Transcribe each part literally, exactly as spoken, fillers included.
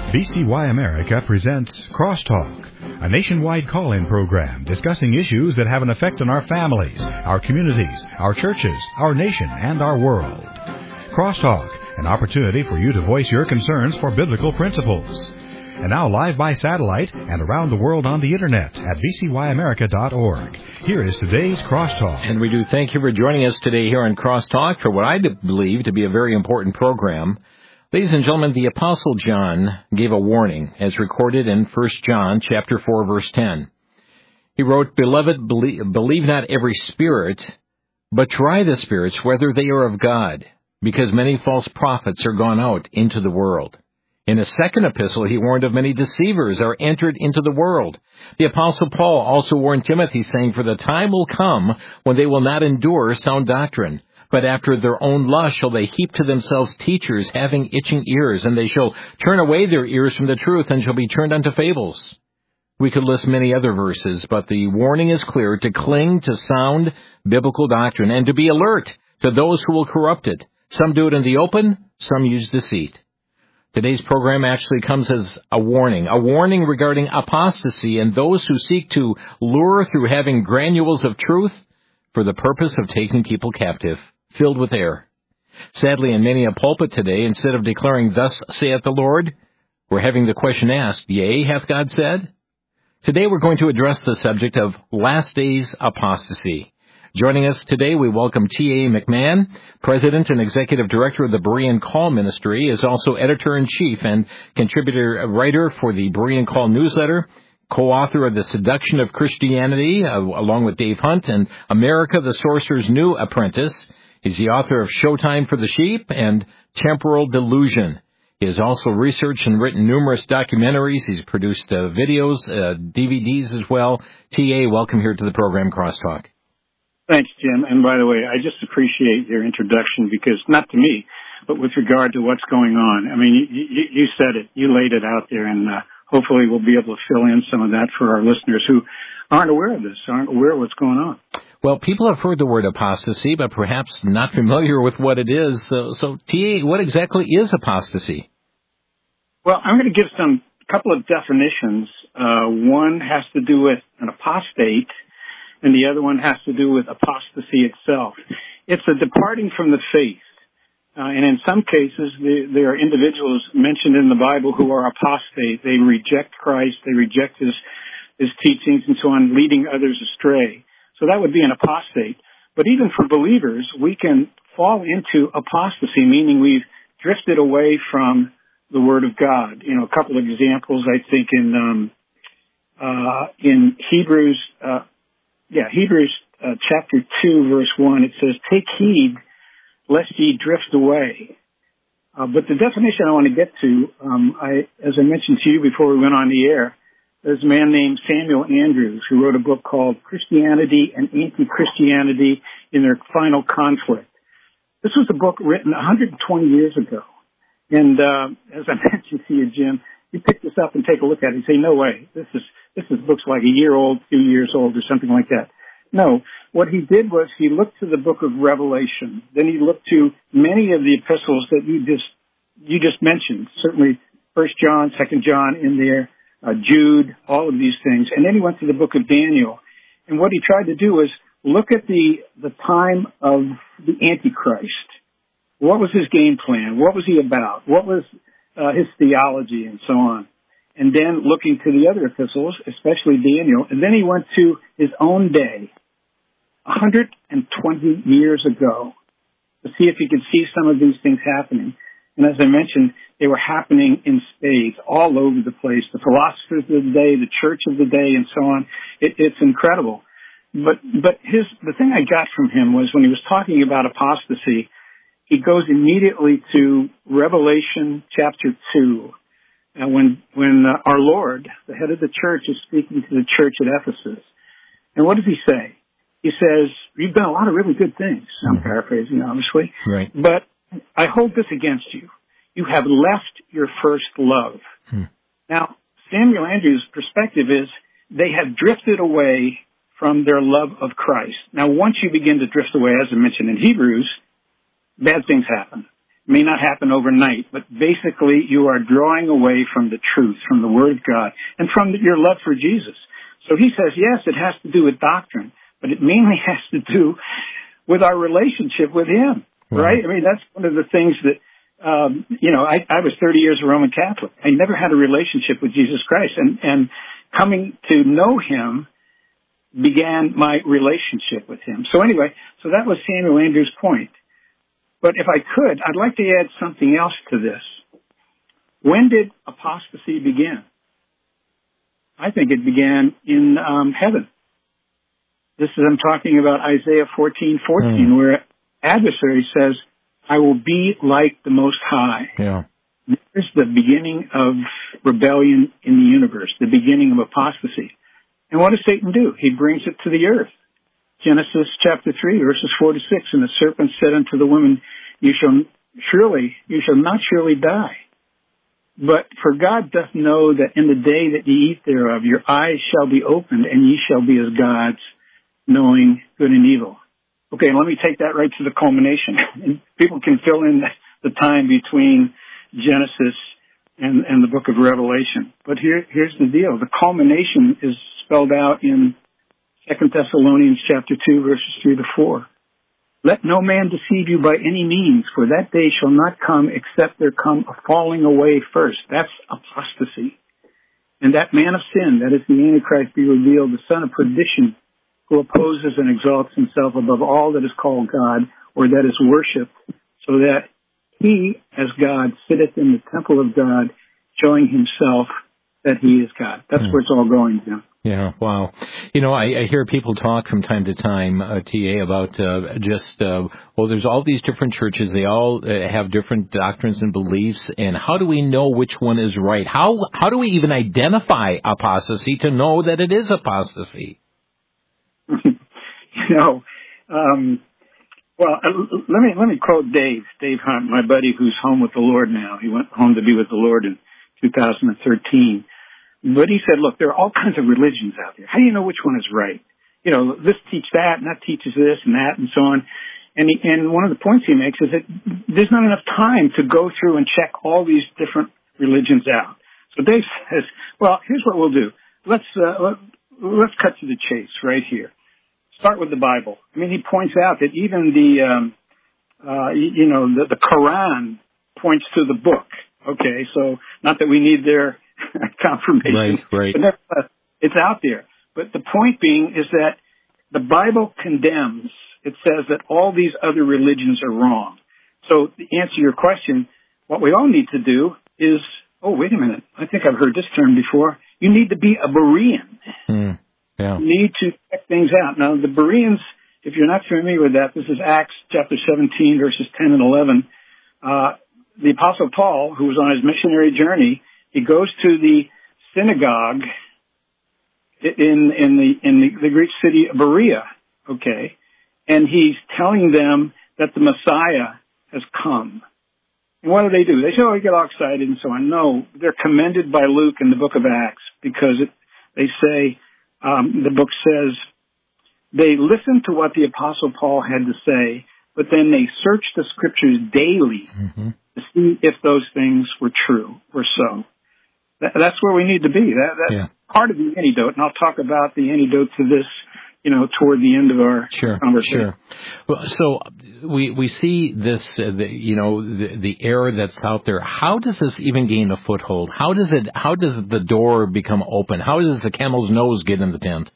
V C Y America presents Crosstalk, a nationwide call-in program discussing issues that have an effect on our families, our communities, our churches, our nation, and our world. Crosstalk, an opportunity for you to voice your concerns for biblical principles. And now live by satellite and around the world on the Internet at v c y america dot org. Here is today's Crosstalk. And we do thank you for joining us today here on Crosstalk for what I believe to be a very important program. Ladies and gentlemen, the Apostle John gave a warning as recorded in First John chapter four, verse ten. He wrote, "Beloved, believe, believe not every spirit, but try the spirits whether they are of God, because many false prophets are gone out into the world." In a second epistle, he warned of many deceivers are entered into the world. The Apostle Paul also warned Timothy, saying, "For the time will come when they will not endure sound doctrine, but after their own lust shall they heap to themselves teachers having itching ears, and they shall turn away their ears from the truth and shall be turned unto fables." We could list many other verses, but the warning is clear to cling to sound biblical doctrine and to be alert to those who will corrupt it. Some do it in the open, some use deceit. Today's program actually comes as a warning, a warning regarding apostasy and those who seek to lure through having granules of truth for the purpose of taking people captive, filled with error. Sadly, in many a pulpit today, instead of declaring, "Thus saith the Lord," we're having the question asked, "Yea, hath God said?" Today we're going to address the subject of last days apostasy. Joining us today, we welcome T A McMahon, President and Executive Director of the Berean Call Ministry, is also Editor-in-Chief and contributor writer for the Berean Call newsletter, co-author of The Seduction of Christianity, uh, along with Dave Hunt, and America, the Sorcerer's New Apprentice. He's the author of Showtime for the Sheep and Temporal Delusion. He has also researched and written numerous documentaries. He's produced uh, videos, uh, D V Ds as well. T A, welcome here to the program, Crosstalk. Thanks, Jim. And by the way, I just appreciate your introduction because, not to me, but with regard to what's going on. I mean, you, you, you said it. You laid it out there, and uh, hopefully we'll be able to fill in some of that for our listeners who aren't aware of this, aren't aware of what's going on. Well, people have heard the word apostasy, but perhaps not familiar with what it is. So, so T A, what exactly is apostasy? Well, I'm going to give some couple of definitions. Uh, one has to do with an apostate, and the other one has to do with apostasy itself. It's a departing from the faith. Uh, and in some cases, the, there are individuals mentioned in the Bible who are apostate. They reject Christ, they reject his, his teachings and so on, leading others astray. So that would be an apostate. But even for believers, we can fall into apostasy, meaning we've drifted away from the Word of God. You know, a couple of examples, I think, in um, uh, in Hebrews, uh, yeah, Hebrews uh, chapter two, verse one, it says, "Take heed lest ye drift away." Uh, but the definition I want to get to, um, I, as I mentioned to you before we went on the air, there's a man named Samuel Andrews who wrote a book called Christianity and Anti-Christianity in Their Final Conflict. This was a book written one hundred twenty years ago. And uh, as I mentioned to you, Jim, you pick this up and take a look at it and say, "No way, this is this is looks like a year old, two years old, or something like that." No, what he did was he looked to the book of Revelation. Then he looked to many of the epistles that you just you just mentioned. Certainly, First John, Second John in there, uh, Jude, all of these things. And then he went to the book of Daniel. And what he tried to do was look at the the time of the Antichrist. What was his game plan? What was he about? What was uh, his theology and so on? And then looking to the other epistles, especially Daniel. And then he went to his own day, one hundred twenty years ago, to see if he could see some of these things happening. And as I mentioned, they were happening in spades all over the place. The philosophers of the day, the church of the day, and so on. It, it's incredible. But but his the thing I got from him was when he was talking about apostasy, he goes immediately to Revelation chapter two. And when when uh, our Lord, the head of the church, is speaking to the church at Ephesus. And what does he say? He says, "You've done a lot of really good things." I'm mm-hmm. paraphrasing, obviously. Right. But I hold this against you. You have left your first love. Hmm. Now, Samuel Andrews' perspective is they have drifted away from their love of Christ. Now, once you begin to drift away, as I mentioned in Hebrews, bad things happen. may not happen overnight, but basically you are drawing away from the truth, from the Word of God, and from your love for Jesus. So he says, yes, it has to do with doctrine, but it mainly has to do with our relationship with Him, wow. right? I mean, that's one of the things that, um, you know, I, I was thirty years a Roman Catholic. I never had a relationship with Jesus Christ, and, and coming to know Him began my relationship with Him. So anyway, so that was Samuel Andrews' point. But if I could, I'd like to add something else to this. When did apostasy begin? I think it began in um, heaven. This is, I'm talking about Isaiah fourteen fourteen, mm. where adversary says, I will be like the Most High. Yeah. This is the beginning of rebellion in the universe, the beginning of apostasy. And what does Satan do? He brings it to the earth. Genesis chapter three, verses four to six, and the serpent said unto the woman, You shall surely, you shall not surely die. But for God doth know that in the day that ye eat thereof, your eyes shall be opened, and ye shall be as gods, knowing good and evil. Okay, let me take that right to the culmination. And people can fill in the time between Genesis and, and the book of Revelation. But here, here's the deal. The culmination is spelled out in Second Thessalonians chapter two, verses three to four. Let no man deceive you by any means, for that day shall not come except there come a falling away first. That's apostasy. And that man of sin, that is the Antichrist, be revealed, the son of perdition, who opposes and exalts himself above all that is called God, or that is worshipped, so that he, as God, sitteth in the temple of God, showing himself that he is God. That's mm. where it's all going, Jim. Yeah, wow. You know, I, I hear people talk from time to time, uh, T A, about uh, just, uh, well, there's all these different churches. They all uh, have different doctrines and beliefs. And how do we know which one is right? How how do we even identify apostasy to know that it is apostasy? you know, um, well, uh, let me let me quote Dave, Dave Hunt, my buddy who's home with the Lord now. He went home to be with the Lord in two thousand thirteen. But he said, look, there are all kinds of religions out there. How do you know which one is right? You know, this teaches that, and that teaches this, and that, and so on. And he, and one of the points he makes is that there's not enough time to go through and check all these different religions out. So Dave says, well, here's what we'll do. Let's uh, let, let's cut to the chase right here. Start with the Bible. I mean, he points out that even the, um, uh, you know, the, the Quran points to the book. Okay, so not that we need their confirmation. Right, right. But uh, it's out there. But the point being is that the Bible condemns, it says that all these other religions are wrong. So to answer your question, what we all need to do is, oh, wait a minute, I think I've heard this term before. You need to be a Berean. Mm, yeah. You need to check things out. Now, the Bereans, if you're not familiar with that, this is Acts chapter seventeen, verses ten and eleven. Uh, the Apostle Paul, who was on his missionary journey, he goes to the synagogue in in the in the, the Greek city of Berea, okay, and he's telling them that the Messiah has come. And what do they do? They say, "Oh, we get all excited and so on." No, they're commended by Luke in the book of Acts because it, they say um, the book says they listened to what the Apostle Paul had to say, but then they searched the Scriptures daily mm-hmm. to see if those things were true or so. That's where we need to be. That, that's yeah. part of the antidote, and I'll talk about the antidote to this, you know, toward the end of our sure, conversation. Sure. Well, so we we see this, uh, the, you know, the, the error that's out there. How does this even gain a foothold? How does it? How does the door become open? How does the camel's nose get in the tent?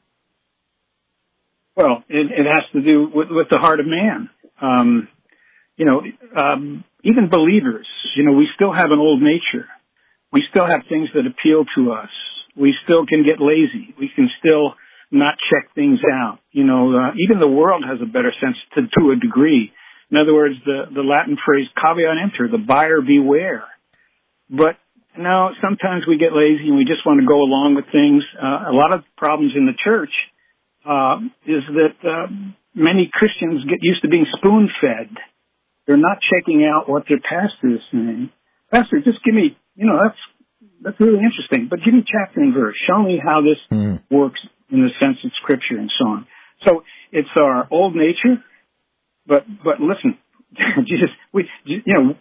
Well, it, it has to do with, with the heart of man. Um, you know, um, even believers, you know, we still have an old nature. We still have things that appeal to us. We still can get lazy. We can still not check things out. You know, uh, even the world has a better sense to, to a degree. In other words, the, the Latin phrase caveat emptor, the buyer beware. But now sometimes we get lazy and we just want to go along with things. Uh, a lot of problems in the church uh, is that uh, many Christians get used to being spoon-fed. They're not checking out what their pastor is saying. Pastor, just give me, you know, that's that's really interesting, but give me chapter and verse. Show me how this mm. works in the sense of Scripture and so on. So it's our old nature, but but listen, Jesus, we, you know,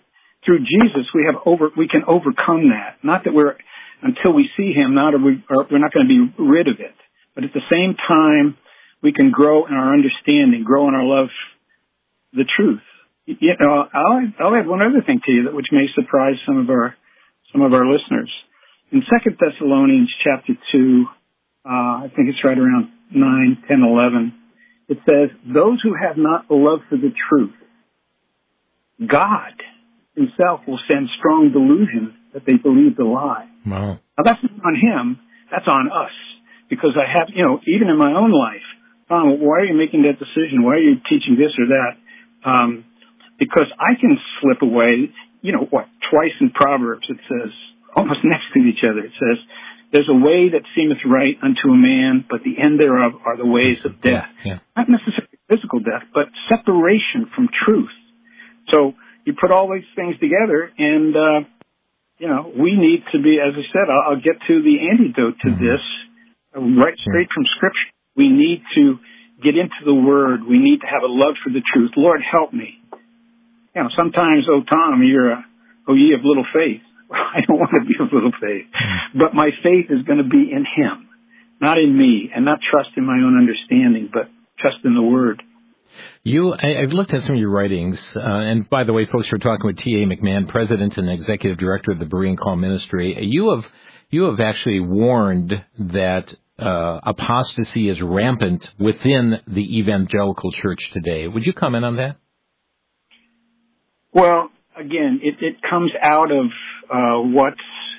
through Jesus, we have over, we can overcome that. Not that we're, until we see him, not are we, or we're not going to be rid of it. But at the same time, we can grow in our understanding, grow in our love for the truth. You know, I'll, I'll add one other thing to you that which may surprise some of our, some of our listeners. In Second Thessalonians chapter two, uh, I think it's right around nine, ten, eleven, it says, those who have not a love for the truth, God himself will send strong delusion that they believe the lie. Wow. Now that's not on him, that's on us. Because I have, you know, even in my own life, Tom, why are you making that decision? Why are you teaching this or that? Um, because I can slip away, you know, what, twice in Proverbs it says, almost next to each other, it says, there's a way that seemeth right unto a man, but the end thereof are the ways of death. Yeah, yeah. Not necessarily physical death, but separation from truth. So you put all these things together, and, uh, you know, we need to be, as I said, I'll, I'll get to the antidote to mm-hmm. this, uh, right straight from Scripture. We need to get into the Word. We need to have a love for the truth. Lord, help me. You know, sometimes, oh, Tom, you're a, oh, ye of little faith. I don't want to be of little faith. But my faith is going to be in him, not in me, and not trust in my own understanding, but trust in the Word. You, I, I've looked at some of your writings, uh, and by the way, folks, we're talking with T A McMahon, President and Executive Director of the Berean Call Ministry. You have, you have actually warned that uh, apostasy is rampant within the evangelical church today. Would you comment on that? Well, again, it, it comes out of uh, what's,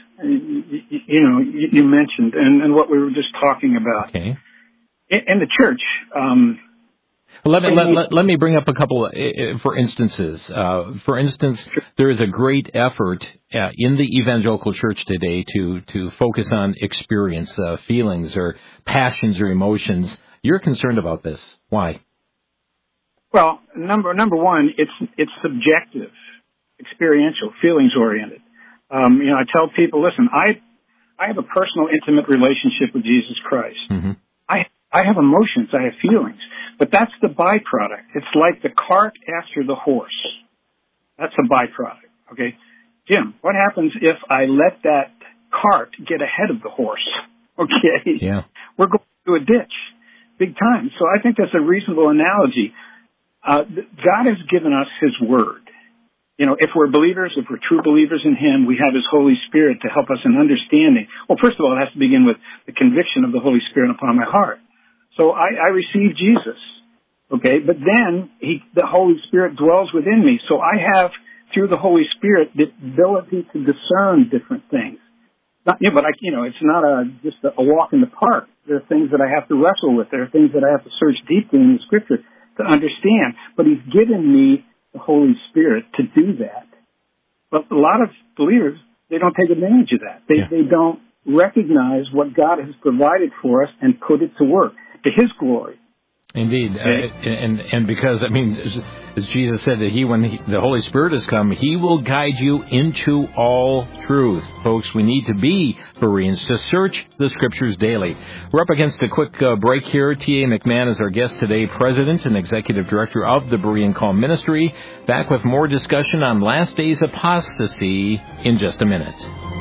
you know, you mentioned, and, and what we were just talking about. Okay. In, in the church. Um, let, me, let, let, let me bring up a couple, uh, for instances. Uh, for instance, there is a great effort uh, in the evangelical church today to, to focus on experience, uh, feelings, or passions or emotions. You're concerned about this. Why? Well, number number one, it's it's subjective, experiential, feelings oriented. Um, you know, I tell people, listen, I I have a personal, intimate relationship with Jesus Christ. Mm-hmm. I I have emotions, I have feelings, but that's the byproduct. It's like the cart after the horse. That's a byproduct. Okay, Jim, what happens if I let that cart get ahead of the horse? Okay, yeah, we're going to a ditch, big time. So I think that's a reasonable analogy. Uh, God has given us His Word. You know, if we're believers, if we're true believers in Him, we have His Holy Spirit to help us in understanding. Well, first of all, it has to begin with the conviction of the Holy Spirit upon my heart. So I, I received Jesus, okay? But then He, the Holy Spirit dwells within me. So I have, through the Holy Spirit, the ability to discern different things. Not, yeah, but I, you know, it's not a just a, a walk in the park. There are things that I have to wrestle with. There are things that I have to search deeply in the Scripture to understand, but He's given me the Holy Spirit to do that. But a lot of believers, they don't take advantage of that. They, yeah. they don't recognize what God has provided for us and put it to work to His glory. Indeed, okay. uh, and and because I mean, as, as Jesus said that He, when he, the Holy Spirit has come, He will guide you into all truth, folks. We need to be Bereans to search the Scriptures daily. We're up against a quick uh, break here. T A McMahon is our guest today, President and Executive Director of the Berean Call Ministry. Back with more discussion on last days apostasy in just a minute.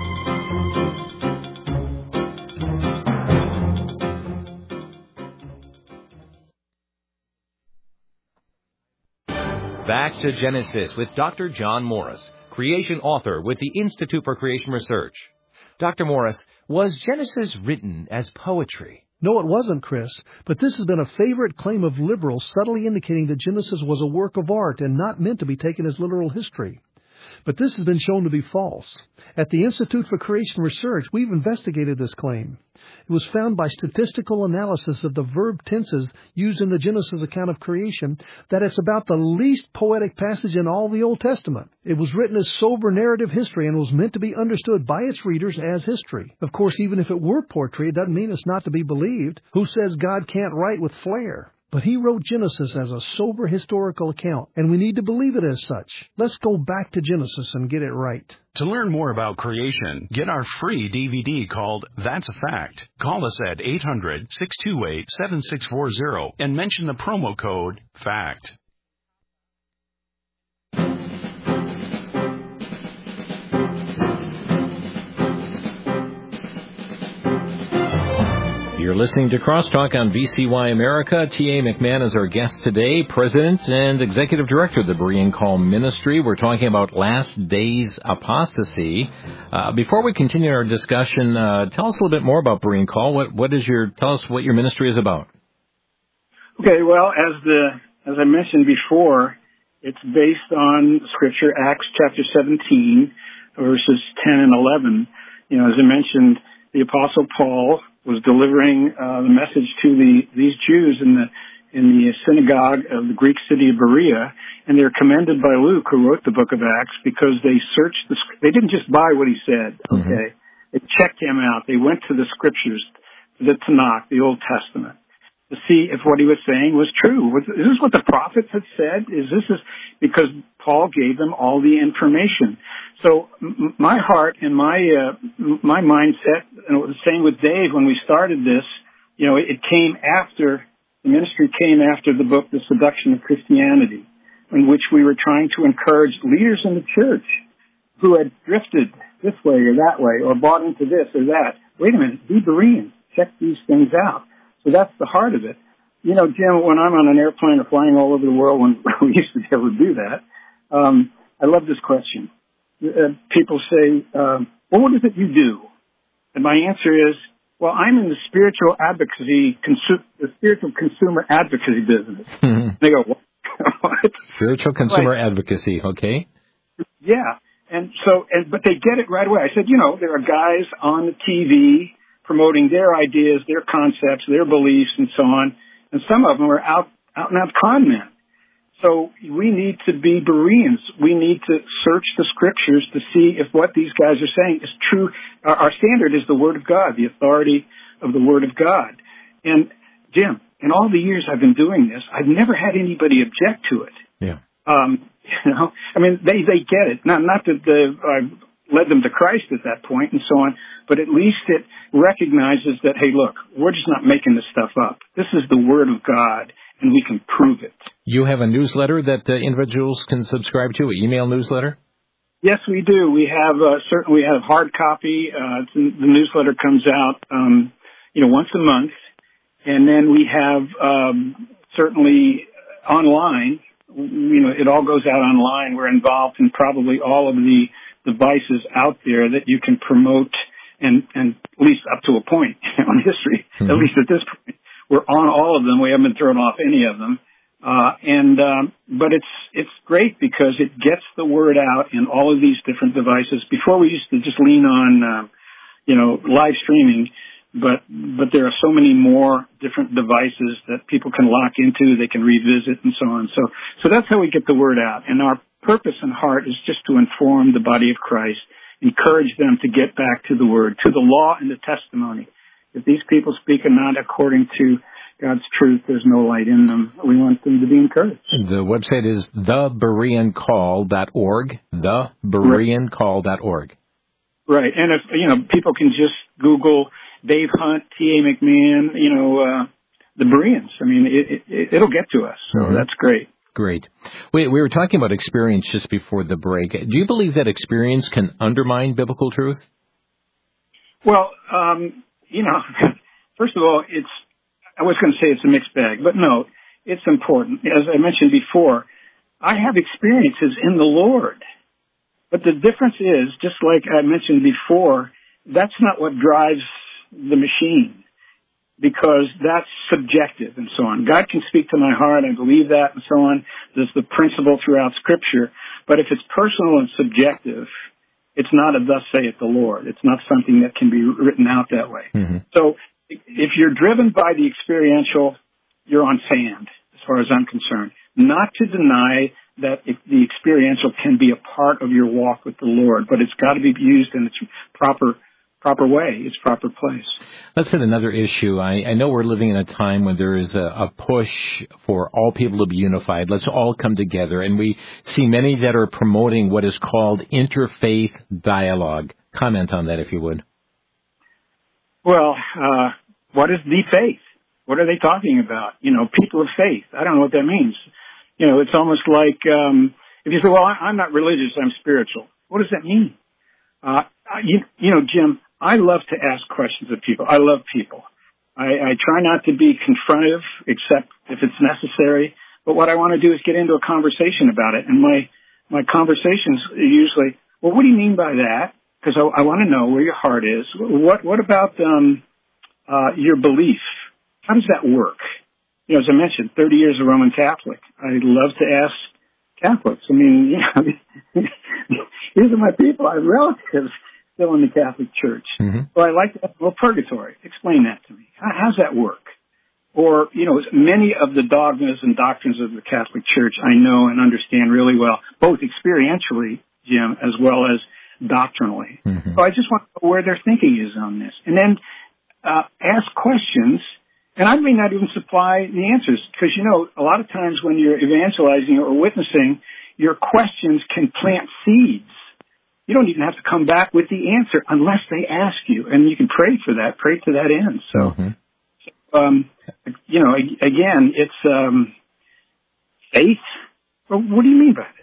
Back to Genesis with Doctor John Morris, creation author with the Institute for Creation Research. Doctor Morris, was Genesis written as poetry? No, it wasn't, Chris, but this has been a favorite claim of liberals, subtly indicating that Genesis was a work of art and not meant to be taken as literal history. But this has been shown to be false. At the Institute for Creation Research, we've investigated this claim. It was found by statistical analysis of the verb tenses used in the Genesis account of creation that it's about the least poetic passage in all the Old Testament. It was written as sober narrative history and was meant to be understood by its readers as history. Of course, even if it were poetry, it doesn't mean it's not to be believed. Who says God can't write with flair? But He wrote Genesis as a sober historical account, and we need to believe it as such. Let's go back to Genesis and get it right. To learn more about creation, get our free D V D called That's a Fact. Call us at eight hundred, six two eight, seven six four zero and mention the promo code FACT. You're listening to Crosstalk on V C Y America. T A. McMahon is our guest today, President and Executive Director of the Berean Call Ministry. We're talking about last days apostasy. Uh, before we continue our discussion, uh, tell us a little bit more about Berean Call. What, what is your, tell us what your ministry is about. Okay, well, as the, as I mentioned before, it's based on Scripture, Acts chapter seventeen, verses ten and eleven. You know, as I mentioned, the Apostle Paul was delivering uh, the message to the these Jews in the in the synagogue of the Greek city of Berea, and they're commended by Luke, who wrote the book of Acts, because they searched the. They didn't just buy what he said. Okay, mm-hmm. They checked him out. They went to the Scriptures, the Tanakh, the Old Testament, to see if what he was saying was true. Was, is this what the prophets had said? Is this is because Paul gave them all the information. So m- my heart and my uh, my mindset, and it was the same with Dave when we started this. You know, it, it came after the ministry came after the book, The Seduction of Christianity, in which we were trying to encourage leaders in the church who had drifted this way or that way, or bought into this or that. Wait a minute, be Berean. Check these things out. So that's the heart of it. You know, Jim, when I'm on an airplane or flying all over the world, when we used to be able to do that, um, I love this question. Uh, people say, um, well, what is it you do? And my answer is, well, I'm in the spiritual advocacy, consu- the spiritual consumer advocacy business. Mm-hmm. They go, what? What? Spiritual consumer like, advocacy, okay. Yeah. And so, and, but they get it right away. I said, you know, there are guys on the T V promoting their ideas, their concepts, their beliefs, and so on. And some of them are out, out and out con men. So we need to be Bereans. We need to search the Scriptures to see if what these guys are saying is true. Our, our standard is the Word of God, the authority of the Word of God. And Jim, in all the years I've been doing this, I've never had anybody object to it. Yeah. Um, you know, I mean, they, they get it. Not, not that the, I've led them to Christ at that point and so on, but at least it recognizes that, hey, look, we're just not making this stuff up. This is the Word of God, and we can prove it. You have a newsletter that uh, individuals can subscribe to, an email newsletter? Yes, we do. We have, uh, certainly we have hard copy. Uh, the newsletter comes out, um, you know, once a month. And then we have, um, certainly online, you know, it all goes out online. We're involved in probably all of the devices out there that you can promote, and, and at least up to a point on history, mm-hmm. at least at this point. We're on all of them. We haven't been thrown off any of them. Uh, and, um, but it's, it's great because it gets the word out in all of these different devices. Before we used to just lean on, uh, you know, live streaming, but, but there are so many more different devices that people can lock into, they can revisit and so on. So, so that's how we get the word out. And our purpose and heart is just to inform the body of Christ, encourage them to get back to the Word, to the law and the testimony. If these people speak not according to God's truth, there's no light in them. We want them to be encouraged. The website is the berean call dot org, the berean call dot org. Right. And if, you know, people can just Google Dave Hunt, T A. McMahon, you know, uh, the Bereans. I mean, it, it, it'll get to us. So mm-hmm. that's great. Great. We, we were talking about experience just before the break. Do you believe that experience can undermine biblical truth? Well, um, you know, first of all, it's, I was going to say it's a mixed bag, but no, it's important. As I mentioned before, I have experiences in the Lord. But the difference is, just like I mentioned before, that's not what drives the machine, because that's subjective and so on. God can speak to my heart, I believe that, and so on. There's the principle throughout Scripture. But if it's personal and subjective, it's not a thus saith the Lord. It's not something that can be written out that way. Mm-hmm. So if you're driven by the experiential, you're on sand, as far as I'm concerned. Not to deny that if the experiential can be a part of your walk with the Lord, but it's got to be used in its proper proper way, its proper place. Let's hit another issue. I, I know we're living in a time when there is a, a push for all people to be unified. Let's all come together. And we see many that are promoting what is called interfaith dialogue. Comment on that, if you would. Well, uh, what is the faith? What are they talking about? You know, people of faith. I don't know what that means. You know, it's almost like um, if you say, well, I'm not religious, I'm spiritual. What does that mean? Uh, you, you know, Jim, I love to ask questions of people. I love people. I, I try not to be confrontive, except if it's necessary. But what I want to do is get into a conversation about it. And my, my conversations are usually, well, what do you mean by that? Because I, I want to know where your heart is. What, what about, um, uh, your belief? How does that work? You know, as I mentioned, thirty years a Roman Catholic. I love to ask Catholics. I mean, you know, these are my people. I have relatives still in the Catholic Church. Mm-hmm. So I like to ask, well, purgatory. Explain that to me. How, how's that work? Or, you know, many of the dogmas and doctrines of the Catholic Church I know and understand really well, both experientially, Jim, as well as doctrinally. Mm-hmm. So I just want to know where their thinking is on this. And then uh, ask questions. And I may not even supply the answers because, you know, a lot of times when you're evangelizing or witnessing, your questions can plant seeds. You don't even have to come back with the answer unless they ask you. And you can pray for that, pray to that end. So, mm-hmm. um, you know, again, it's um, faith. Well, what do you mean by that?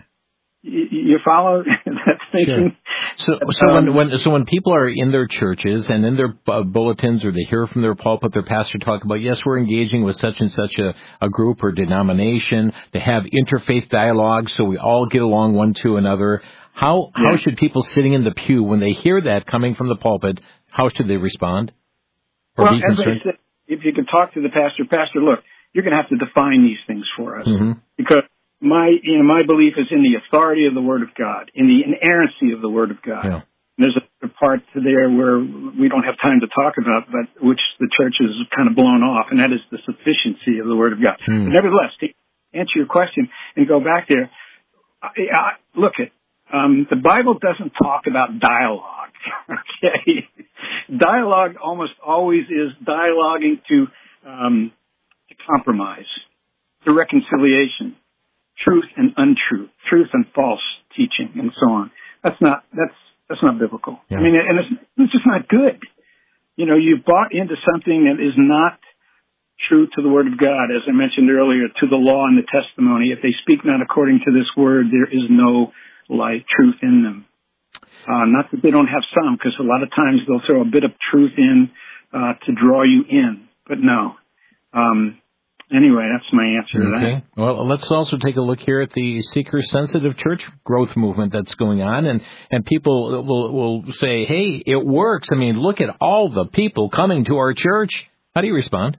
You follow that thinking? Sure. So, so um, when, when so when people are in their churches and in their uh, bulletins, or they hear from their pulpit, their pastor talk about, yes, we're engaging with such and such a, a group or denomination. They have interfaith dialogue, so we all get along one to another. How yeah. how should people sitting in the pew, when they hear that coming from the pulpit, how should they respond? Or well, be as concerned? I said, if you could talk to the pastor, pastor, look, you're going to have to define these things for us mm-hmm. because. My, you know, my belief is in the authority of the Word of God, in the inerrancy of the Word of God. Yeah. There's a part there where we don't have time to talk about, but which the church has kind of blown off, and that is the sufficiency of the Word of God. Hmm. But nevertheless, to answer your question and go back there, I, I, look at um, the Bible doesn't talk about dialogue. Okay, dialogue almost always is dialoguing to um, to compromise, to reconciliation. Truth and untruth, truth and false teaching, and so on. That's not that's that's not biblical. Yeah. I mean, and it's, it's just not good. You know, you've bought into something that is not true to the Word of God, as I mentioned earlier, to the law and the testimony. If they speak not according to this Word, there is no light, truth in them. Uh, not that they don't have some, because a lot of times they'll throw a bit of truth in uh, to draw you in, but no. Um, Anyway, that's my answer to okay. that. Well, let's also take a look here at the seeker-sensitive church growth movement that's going on, and, and people will will say, hey, it works. I mean, look at all the people coming to our church. How do you respond?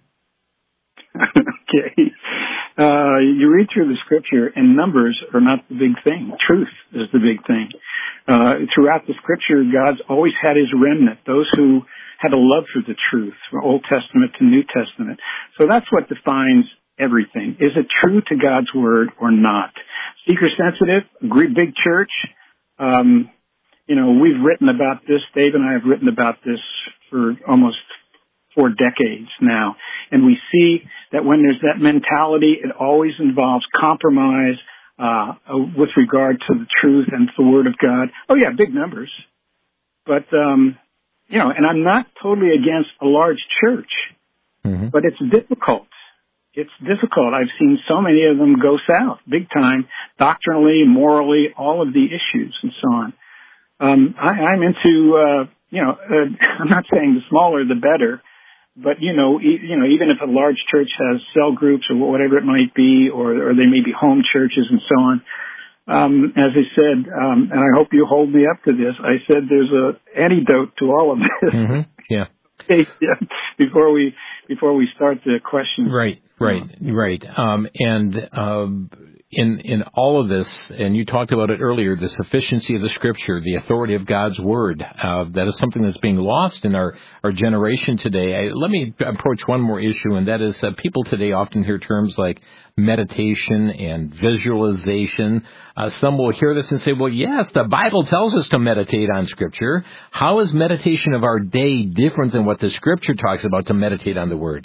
Okay. Uh, you read through the Scripture, and numbers are not the big thing. Truth is the big thing. Uh, throughout the Scripture, God's always had His remnant, those who had a love for the truth, from Old Testament to New Testament. So that's what defines everything. Is it true to God's Word or not? Seeker-sensitive, big church. Um, you know, we've written about this. Dave and I have written about this for almost four decades now. And we see that when there's that mentality, it always involves compromise uh, with regard to the truth and the Word of God. Oh, yeah, big numbers. But, um, you know, and I'm not totally against a large church, mm-hmm. but it's difficult. It's difficult. I've seen so many of them go south, big time, doctrinally, morally, all of the issues and so on. Um, I, I'm into, uh, you know, uh, I'm not saying the smaller the better, but you know, e- you know, even if a large church has cell groups or whatever it might be, or, or they may be home churches and so on. Um, as I said, um, and I hope you hold me up to this, I said there's a antidote to all of this. Mm-hmm. Yeah. yeah. Before we before we start the questions. Right, right, right. Um, and um, in in all of this, and you talked about it earlier, the sufficiency of the Scripture, the authority of God's Word, uh, that is something that's being lost in our, our generation today. I, let me approach one more issue, and that is uh, people today often hear terms like meditation and visualization. Uh, some will hear this and say, well, yes, the Bible tells us to meditate on Scripture. How is meditation of our day different than what the Scripture talks about to meditate on the Word?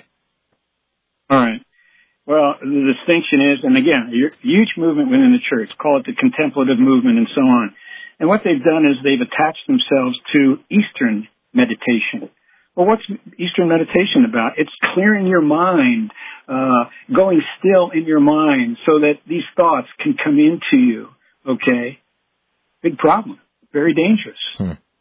All right. Well, the distinction is, and again, a huge movement within the church, call it the contemplative movement and so on. And what they've done is they've attached themselves to Eastern meditation. Well, what's Eastern meditation about? It's clearing your mind, uh, going still in your mind so that these thoughts can come into you, okay? Big problem. Very dangerous. Hmm.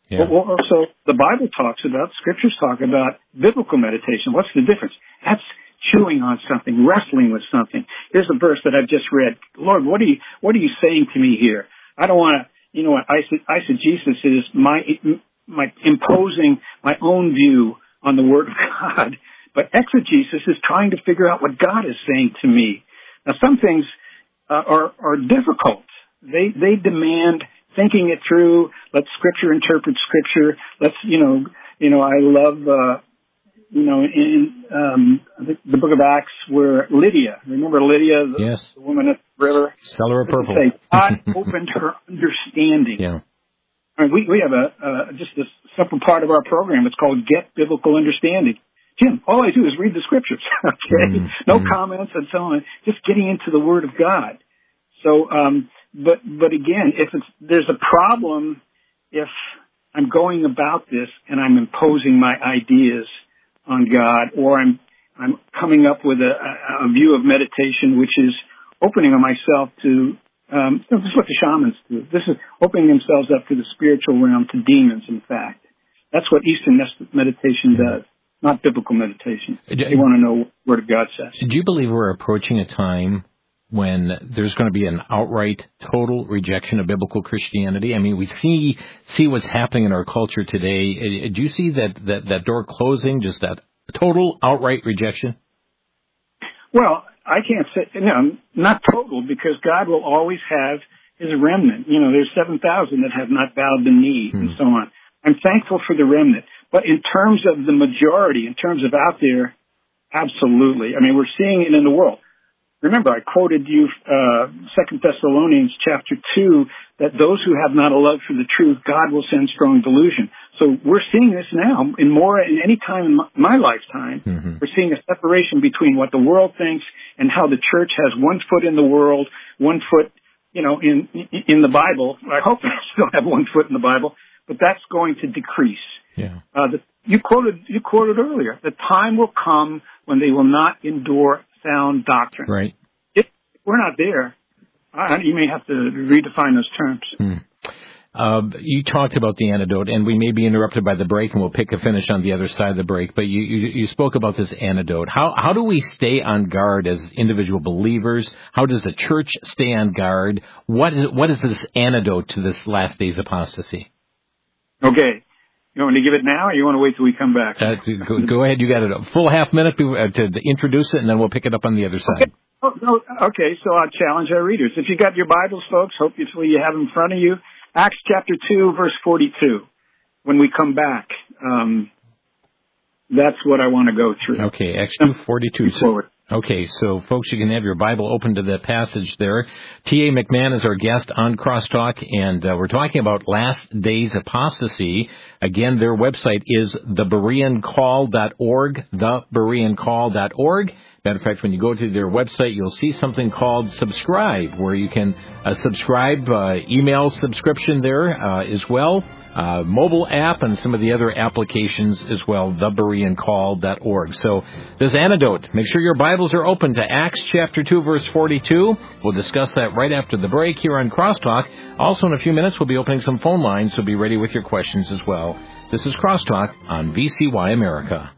Yeah. But also, the Bible talks about, scriptures talk about biblical meditation. What's the difference? That's chewing on something, wrestling with something. Here's a verse that I've just read. Lord, what are you, what are you saying to me here? I don't want to, you know what, eisegesis is my, my imposing my own view on the Word of God. But exegesis is trying to figure out what God is saying to me. Now, some things uh, are, are difficult. They, they demand thinking it through. Let Scripture interpret Scripture. Let's, you know, you know, I love, uh, you know, in um, the book of Acts where Lydia, remember Lydia, the, yes. the woman at the river? Seller of purple. Say, God opened her understanding. Yeah. I mean, we, we have a, uh, just a simple part of our program. It's called Get Biblical Understanding. Jim, all I do is read the scriptures, okay? Mm-hmm. No comments and so on. Just getting into the Word of God. So, um, but, but again, if it's, there's a problem if I'm going about this and I'm imposing my ideas on God, or I'm, I'm coming up with a, a view of meditation which is opening myself to, um, this is what the shamans do. This is opening themselves up to the spiritual realm, to demons, in fact. That's what Eastern meditation does. Not biblical meditation. They want to know what the Word of God says. Do you believe we're approaching a time when there's going to be an outright, total rejection of biblical Christianity? I mean, we see see what's happening in our culture today. Do you see that, that, that door closing, just that total, outright rejection? Well, I can't say, no, not total, because God will always have His remnant. You know, there's seven thousand that have not bowed the knee, hmm. and so on. I'm thankful for the remnant. But in terms of the majority, in terms of out there, absolutely. I mean, we're seeing it in the world. Remember, I quoted you uh Second Thessalonians chapter two, that those who have not a love for the truth, God will send strong delusion. So we're seeing this now in more, in any time in my, my lifetime. Mm-hmm. We're seeing a separation between what the world thinks and how the church has one foot in the world, one foot, you know, in in the Bible. I hope I still have one foot in the Bible, but that's going to decrease. Yeah. Uh, the, you quoted you quoted earlier. The time will come when they will not endure sound doctrine. Right. If we're not there, I, you may have to redefine those terms. Hmm. Uh, you talked about the antidote, and we may be interrupted by the break, and we'll pick a finish on the other side of the break. But you, you, you spoke about this antidote. How how do we stay on guard as individual believers? How does the church stay on guard? What is what is this antidote to this last days apostasy? Okay. You want me to give it now, or you want to wait till we come back? Uh, go, go ahead. You got it. A full half minute to, uh, to introduce it, and then we'll pick it up on the other side. Okay. Oh, no, okay, so I'll challenge our readers. If you got your Bibles, folks, hopefully you have them in front of you. Acts chapter two, verse forty-two. When we come back, um, that's what I want to go through. Okay, Acts two forty-two. So, okay, so folks, you can have your Bible open to the passage there. T A McMahon is our guest on Crosstalk, and uh, we're talking about last days apostasy. Again, their website is the berean call dot org, the berean call dot org. Matter of fact, when you go to their website, you'll see something called subscribe, where you can uh, subscribe, uh, email subscription there uh, as well, uh, mobile app, and some of the other applications as well, the berean call dot org. So this antidote, make sure your Bibles are open to Acts chapter two, verse forty-two. We'll discuss that right after the break here on Crosstalk. Also, in a few minutes, we'll be opening some phone lines, so be ready with your questions as well. This is Crosstalk on V C Y America.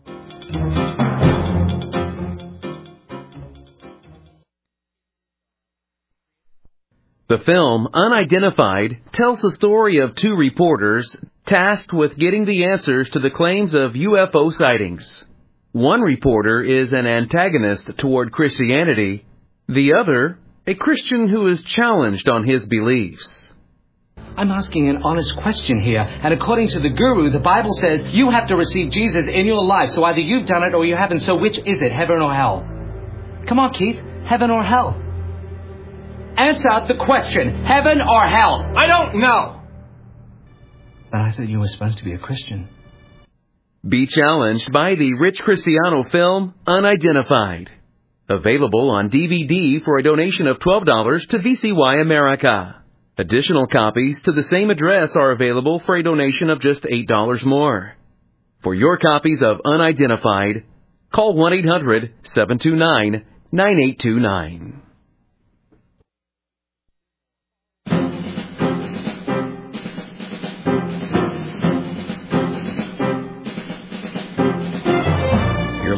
The film, Unidentified, tells the story of two reporters tasked with getting the answers to the claims of U F O sightings. One reporter is an antagonist toward Christianity, the other, a Christian who is challenged on his beliefs. I'm asking an honest question here, and according to the Guru, the Bible says you have to receive Jesus in your life, so either you've done it or you haven't, so which is it, heaven or hell? Come on, Keith, heaven or hell? Answer the question, heaven or hell? I don't know. But I thought you were supposed to be a Christian. Be challenged by the Rich Cristiano film, Unidentified. Available on D V D for a donation of twelve dollars to V C Y America. Additional copies to the same address are available for a donation of just eight dollars more. For your copies of Unidentified, call one eight hundred seven two nine nine eight two nine.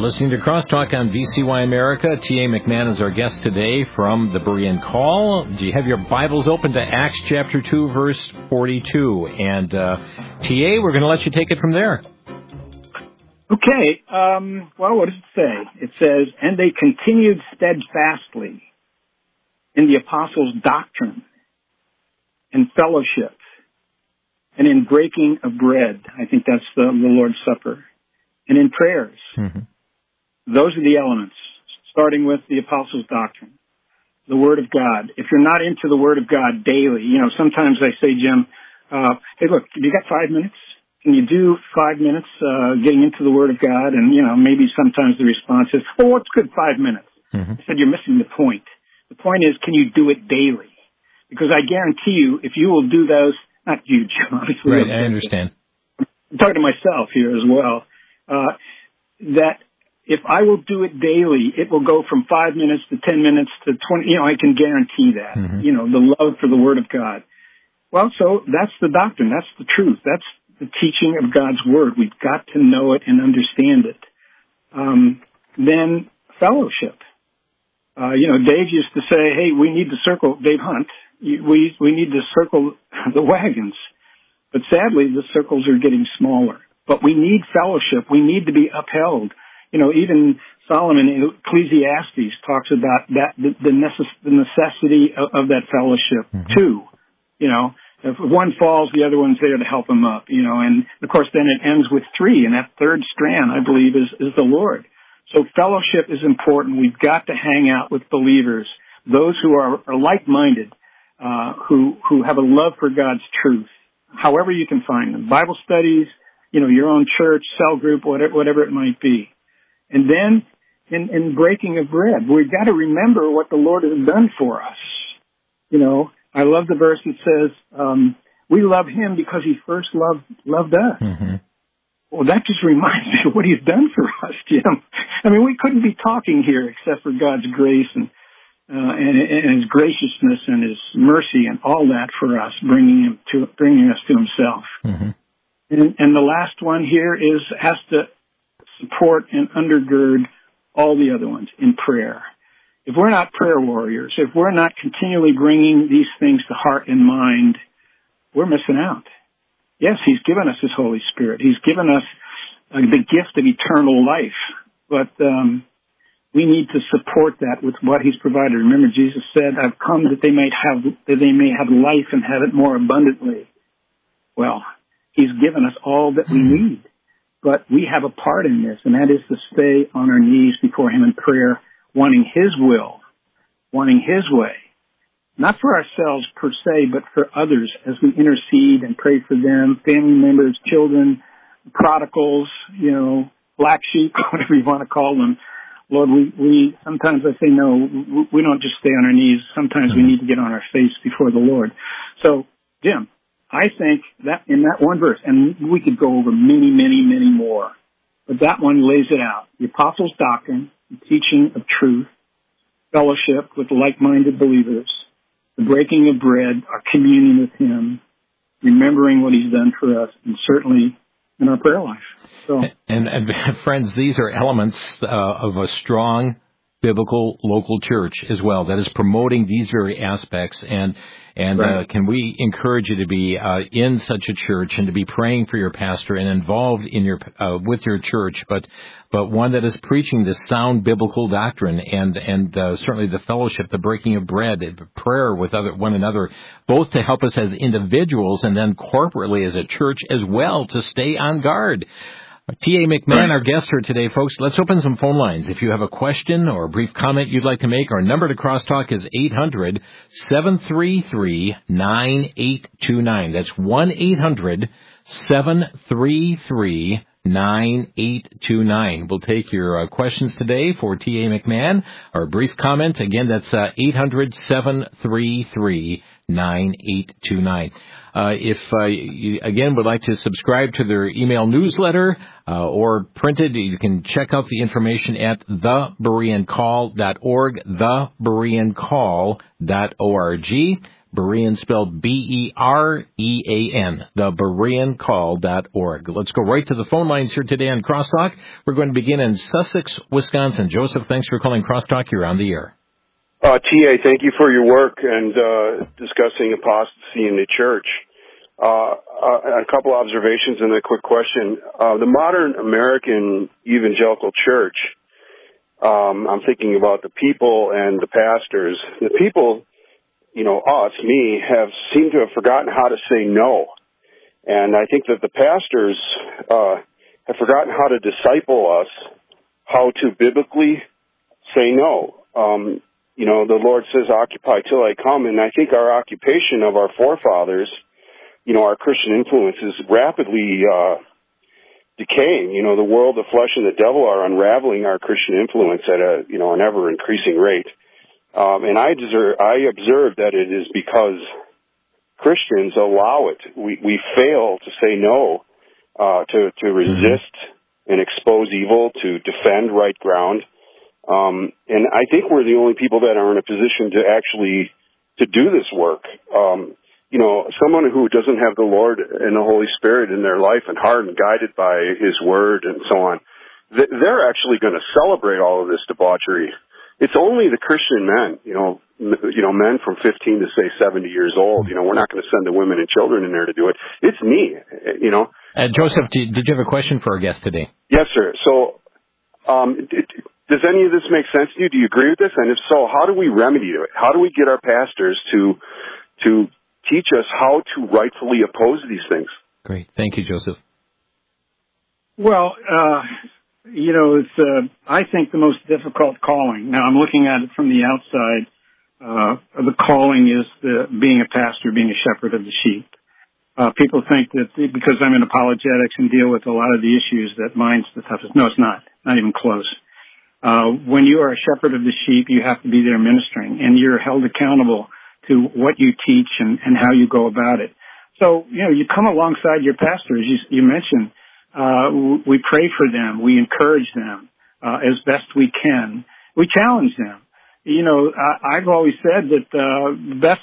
listening to Crosstalk on V C Y America. T A. McMahon is our guest today from the Berean Call. Do you have your Bibles open to Acts chapter two, verse forty-two? And uh, T A, we're going to let you take it from there. Okay. Um, well, what does it say? It says, and they continued steadfastly in the apostles' doctrine and fellowship and in breaking of bread. I think that's the, the Lord's Supper. And in prayers. Mm-hmm. Those are the elements, starting with the apostles' doctrine, the Word of God. If you're not into the Word of God daily, you know, sometimes I say, Jim, uh, hey, look, you got five minutes? Can you do five minutes uh, getting into the Word of God? And, you know, maybe sometimes the response is, oh, what's good five minutes? Mm-hmm. I said, you're missing the point. The point is, can you do it daily? Because I guarantee you, if you will do those, not you, Jim, obviously. Right, I understand. I'm talking to myself here as well. Uh, that if I will do it daily, it will go from five minutes to ten minutes to twenty. You know, I can guarantee that. Mm-hmm. You know, the love for the Word of God. Well, so that's the doctrine. That's the truth. That's the teaching of God's Word. We've got to know it and understand it. Um, then fellowship. Uh, you know, Dave used to say, hey, we need to circle, Dave Hunt, we, we need to circle the wagons. But sadly, the circles are getting smaller. But we need fellowship. We need to be upheld. You know, even Solomon in Ecclesiastes talks about that, the, the, necess- the necessity of, of that fellowship mm-hmm. too. You know, if one falls, the other one's there to help him up, you know, and of course then it ends with three, and that third strand, I believe, is, is the Lord. So fellowship is important. We've got to hang out with believers, those who are, are like-minded, uh, who, who have a love for God's truth, however you can find them. Bible studies, you know, your own church, cell group, whatever, whatever it might be. And then in, in breaking of bread, we've got to remember what the Lord has done for us. You know, I love the verse that says, um, we love him because he first loved, loved us. Mm-hmm. Well, that just reminds me of what he's done for us, Jim. I mean, we couldn't be talking here except for God's grace and, uh, and, and his graciousness and his mercy and all that for us, bringing him to, bringing us to himself. Mm-hmm. And, and the last one here is, has to support and undergird all the other ones in prayer. If we're not prayer warriors, if we're not continually bringing these things to heart and mind, we're missing out. Yes, he's given us his Holy Spirit. He's given us uh, the gift of eternal life. But um, we need to support that with what he's provided. Remember, Jesus said, I've come that they may have, that they may have life and have it more abundantly. Well, he's given us all that we need. But we have a part in this, and that is to stay on our knees before him in prayer, wanting his will, wanting his way. Not for ourselves per se, but for others as we intercede and pray for them, family members, children, prodigals, you know, black sheep, whatever you want to call them. Lord, we, we sometimes I say no, we don't just stay on our knees. Sometimes we need to get on our face before the Lord. So, Jim, I think that in that one verse, and we could go over many, many, many more, but that one lays it out. The apostles' doctrine, the teaching of truth, fellowship with like-minded believers, the breaking of bread, our communion with him, remembering what he's done for us, and certainly in our prayer life. So, and, and friends, these are elements uh, of a strong biblical local church as well that is promoting these very aspects. And and right. uh, can we encourage you to be uh, in such a church and to be praying for your pastor and involved in your uh, with your church, but but one that is preaching this sound biblical doctrine and and uh, certainly the fellowship, the breaking of bread, prayer with other one another, both to help us as individuals and then corporately as a church as well to stay on guard. T A. McMahon, our guest here today, folks. Let's open some phone lines. If you have a question or a brief comment you'd like to make, our number to Crosstalk is eight hundred, seven three three, nine eight two nine. That's one eight hundred, seven three three, nine eight two nine. We'll take your uh, questions today for T A. McMahon, or a brief comment. Again, that's uh, eight hundred, seven three three, nine eight two nine. Uh, if, uh, you, again, would like to subscribe to their email newsletter uh, or printed, you can check out the information at the berean call dot org, the berean call dot org. Berean spelled B E R E A N, the Berean Call dot org. Let's go right to the phone lines here today on Crosstalk. We're going to begin in Sussex, Wisconsin. Joseph, thanks for calling Crosstalk. You're on the air. Uh, T A, thank you for your work and uh, discussing apostasy in the church. Uh, uh, a couple observations and a quick question. Uh, the modern American evangelical church, um, I'm thinking about the people and the pastors. The people, you know, us, me, have seemed to have forgotten how to say no. And I think that the pastors uh, have forgotten how to disciple us, how to biblically say no. Um, you know, the Lord says, occupy till I come. And I think our occupation of our forefathers, you know, our Christian influence is rapidly uh, decaying. You know, the world, the flesh, and the devil are unraveling our Christian influence at a, you know, an ever-increasing rate. Um, and I, deserve, I observe that it is because Christians allow it. We, we fail to say no, uh, to, to resist and expose evil, to defend right ground. Um, and I think we're the only people that are in a position to actually to do this work. Um, you know, someone who doesn't have the Lord and the Holy Spirit in their life and heart and guided by His Word and so on, they're actually going to celebrate all of this debauchery. It's only the Christian men, you know, you know, men from fifteen to say seventy years old. You know, we're not going to send the women and children in there to do it. It's me, you know. Uh, Joseph, did, did you have a question for our guest today? Yes, sir. So, um, it, does any of this make sense to you? Do you agree with this? And if so, how do we remedy it? How do we get our pastors to to teach us how to rightfully oppose these things? Great. Thank you, Joseph. Well, uh, you know, it's, uh, I think the most difficult calling. Now, I'm looking at it from the outside. Uh, the calling is the, being a pastor, being a shepherd of the sheep. Uh, people think that because I'm in apologetics and deal with a lot of the issues that mine's the toughest. No, it's not. Not even close. Uh, when you are a shepherd of the sheep, you have to be there ministering, and you're held accountable to what you teach and, and how you go about it. So, you know, you come alongside your pastors. You, you mentioned uh, we pray for them, we encourage them uh, as best we can. We challenge them. You know, I, I've always said that uh, the best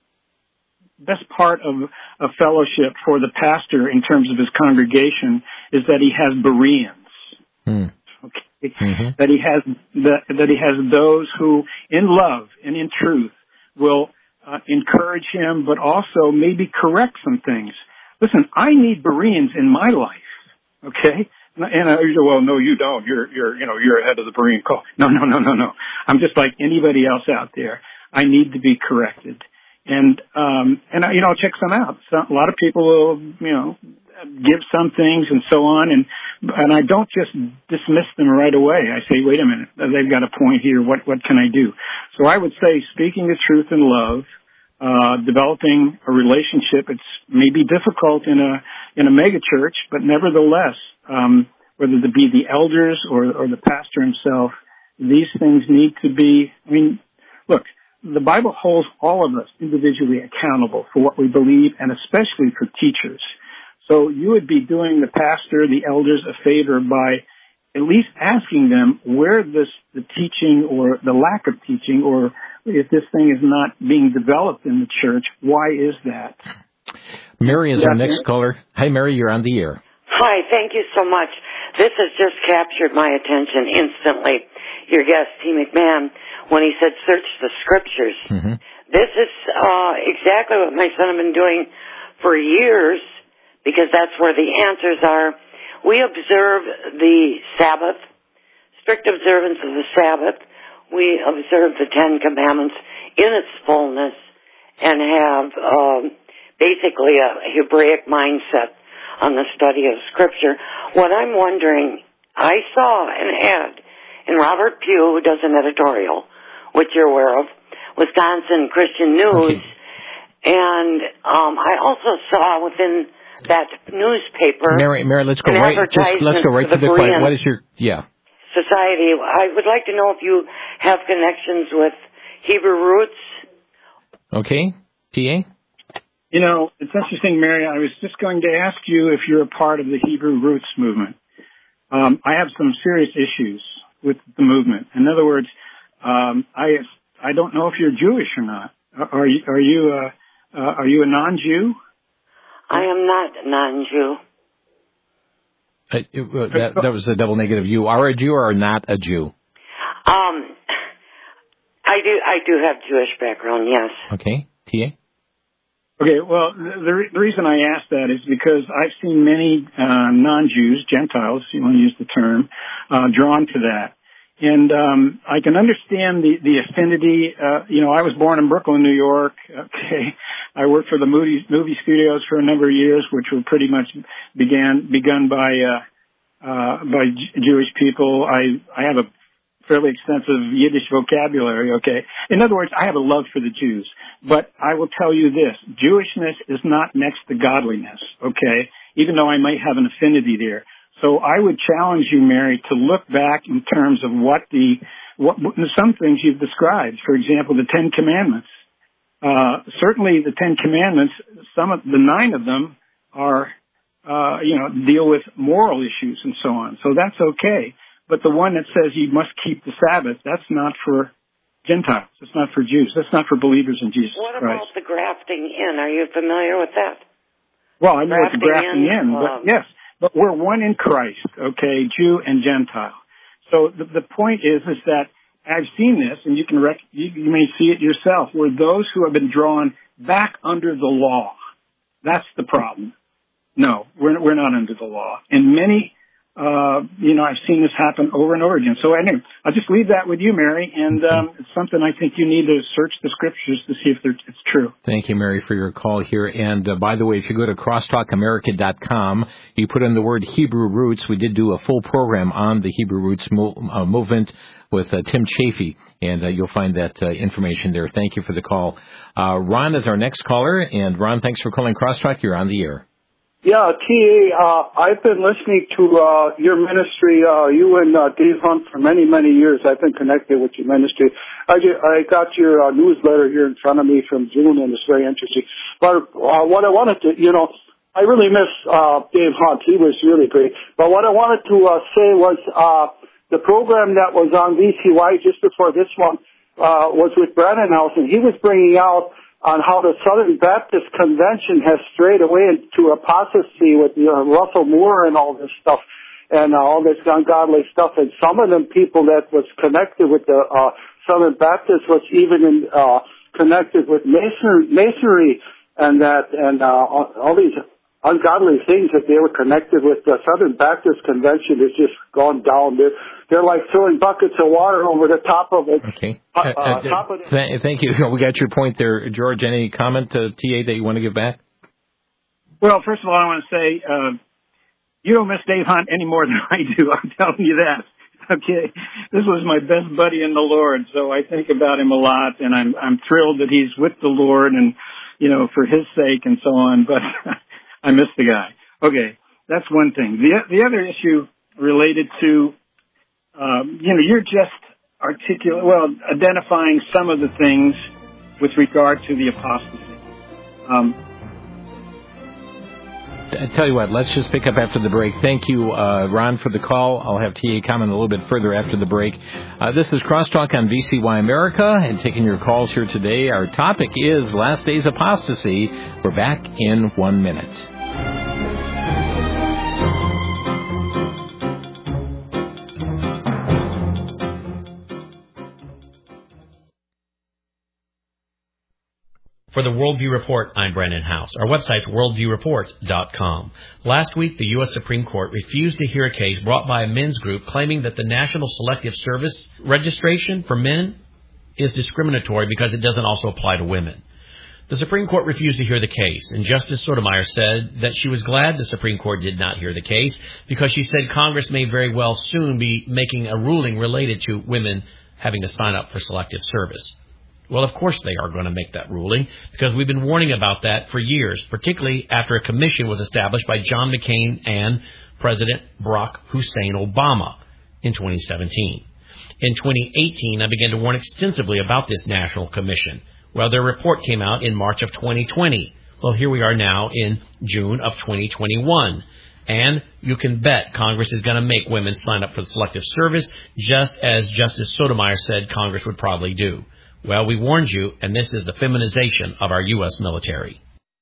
best part of a fellowship for the pastor in terms of his congregation is that he has Bereans. Hmm. Okay. Mm-hmm. That he has that, that he has those who, in love and in truth, will uh, encourage him, but also maybe correct some things. Listen, I need Bereans in my life. Okay, and I usually, well, no, you don't. You're you're you know you're ahead of the Berean call. No, no, no, no, no. I'm just like anybody else out there. I need to be corrected, and um, and I, you know, I'll check some out. So, a lot of people will, you know, give some things and so on, and and I don't just dismiss them right away. I say, wait a minute, they've got a point here. What what can I do? So I would say, speaking the truth in love, uh, developing a relationship. It's maybe difficult in a in a mega church, but nevertheless, um, whether it be the elders or or the pastor himself, these things need to be. I mean, look. The Bible holds all of us individually accountable for what we believe, and especially for teachers. So you would be doing the pastor, the elders, a favor by at least asking them where this the teaching or the lack of teaching, or if this thing is not being developed in the church, why is that? Mary is yeah, our next caller. Hi, Mary, you're on the air. Hi, thank you so much. This has just captured my attention instantly. Your guest, T. McMahon, when he said search the scriptures. Mm-hmm. This is uh, exactly what my son has been doing for years, because that's where the answers are. We observe the Sabbath, strict observance of the Sabbath. We observe the Ten Commandments in its fullness and have um, basically a Hebraic mindset on the study of Scripture. What I'm wondering, I saw an ad in Robert Pugh, who does an editorial, which you're aware of, Wisconsin Christian News, okay. and um, I also saw within that newspaper, Mary, Mary, let's go right. Just let's go right to the question. What is your yeah? Society. I would like to know if you have connections with Hebrew Roots. Okay, T A. You know, it's interesting, Mary. I was just going to ask you if you're a part of the Hebrew Roots movement. Um, I have some serious issues with the movement. In other words, um, I I don't know if you're Jewish or not. Are you are you uh, Uh, are you a non-Jew? I am not a non-Jew. Uh, it, that, that was a double negative. You are a Jew or are not a Jew? Um, I do. I do have Jewish background. Yes. Okay. T A. Okay, well, the, re- the reason I ask that is because I've seen many uh, non-Jews, Gentiles, if you want to use the term, uh, drawn to that. And um, I can understand the, the affinity. Uh, you know, I was born in Brooklyn, New York. Okay, I worked for the movie, movie studios for a number of years, which were pretty much began begun by uh, uh, by J- Jewish people. I I have a fairly extensive Yiddish vocabulary, okay? In other words, I have a love for the Jews. But I will tell you this, Jewishness is not next to godliness, okay? Even though I might have an affinity there. So I would challenge you, Mary, to look back in terms of what the, what, some things you've described. For example, the Ten Commandments. Uh, certainly the Ten Commandments, some of, the nine of them are, uh, you know, deal with moral issues and so on. So that's okay. But the one that says you must keep the Sabbath, that's not for Gentiles. It's not for Jews. That's not for believers in Jesus What Christ. about the grafting in? Are you familiar with that? Well, I know what the grafting in, in but um, yes, but we're one in Christ, okay, Jew and Gentile. So the, the point is, is that I've seen this, and you can rec- you, you may see it yourself, where those who have been drawn back under the law, that's the problem. No, we're we're not under the law, and many. Uh, you know, I've seen this happen over and over again. So anyway, I'll just leave that with you, Mary, and um, it's something I think you need to search the scriptures to see if it's true. Thank you, Mary, for your call here. And uh, by the way, if you go to crosstalk america dot com, you put in the word Hebrew Roots. We did do a full program on the Hebrew Roots mo- uh, movement with uh, Tim Chafee, and uh, you'll find that uh, information there. Thank you for the call. Uh, Ron is our next caller, and Ron, thanks for calling Crosstalk. You're on the air. Yeah, T A, uh, I've been listening to uh, your ministry, uh, you and uh, Dave Hunt, for many, many years. I've been connected with your ministry. I, get, I got your uh, newsletter here in front of me from June, and it's very interesting. But uh, what I wanted to, you know, I really miss uh, Dave Hunt. He was really great. But what I wanted to uh, say was uh, the program that was on V C Y just before this one uh, was with Brennan House, and he was bringing out on how the Southern Baptist Convention has strayed away into apostasy with you know, Russell Moore and all this stuff and uh, all this ungodly stuff. And some of them people that was connected with the uh, Southern Baptist was even in, uh, connected with masonry, masonry and that and uh, all, all these ungodly things that they were connected with. The Southern Baptist Convention has just gone down. They're, they're like throwing buckets of water over the top of it. Okay. Uh, uh, uh, top of th- thank you. We got your point there. George, any comment to T A that you want to give back? Well, first of all, I want to say uh, you don't miss Dave Hunt any more than I do. I'm telling you that. Okay, this was my best buddy in the Lord, so I think about him a lot, and I'm I'm thrilled that he's with the Lord, and you know, for His sake and so on. But I miss the guy. Okay, that's one thing. The the other issue related to, um, you know, you're just articulate, well, identifying some of the things with regard to the apostasy. Um, I tell you what, let's just pick up after the break. Thank you, uh, Ron, for the call. I'll have T A comment a little bit further after the break. Uh, this is Crosstalk on V C Y America, and taking your calls here today. Our topic is Last Days Apostasy. We're back in one minute. For the Worldview Report, I'm Brandon House. Our website's worldview report dot com. Last week, the U S Supreme Court refused to hear a case brought by a men's group claiming that the National Selective Service registration for men is discriminatory because it doesn't also apply to women. The Supreme Court refused to hear the case, and Justice Sotomayor said that she was glad the Supreme Court did not hear the case because she said Congress may very well soon be making a ruling related to women having to sign up for selective service. Well, of course they are going to make that ruling because we've been warning about that for years, particularly after a commission was established by John McCain and President Barack Hussein Obama in twenty seventeen. In twenty eighteen, I began to warn extensively about this national commission. Well, their report came out in March of twenty twenty. Well, here we are now in June of twenty twenty-one. And you can bet Congress is going to make women sign up for the selective service, just as Justice Sotomayor said Congress would probably do. Well, we warned you, and this is the feminization of our U S military.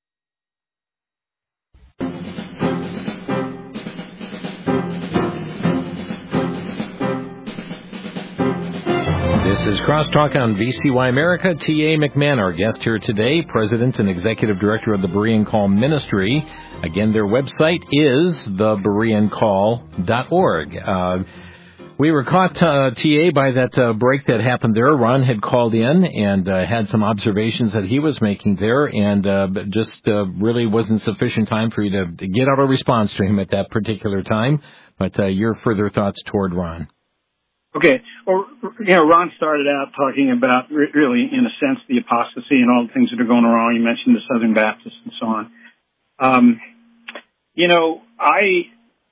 This is Crosstalk on V C Y America. T A. McMahon, our guest here today, President and Executive Director of the Berean Call Ministry. Again, their website is the berean call dot org. Uh, we were caught, uh, T A, by that uh, break that happened there. Ron had called in and uh, had some observations that he was making there, and uh, just uh, really wasn't sufficient time for you to, to get out a response to him at that particular time. But uh, your further thoughts toward Ron. Okay. Well, you know, Ron started out talking about, re- really, in a sense, the apostasy and all the things that are going wrong. You mentioned the Southern Baptists and so on. Um, you know, I